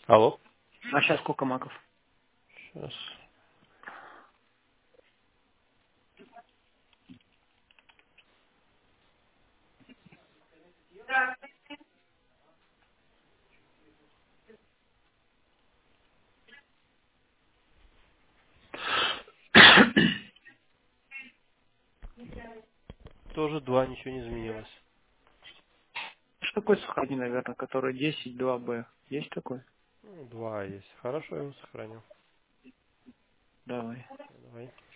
Алло. А сейчас сколько маков? Сейчас. Тоже 2, ничего не изменилось. Что такой сохрани, наверное, который 10.2b. Есть такой? 2 есть. Хорошо, я его сохраню. Давай. Давай.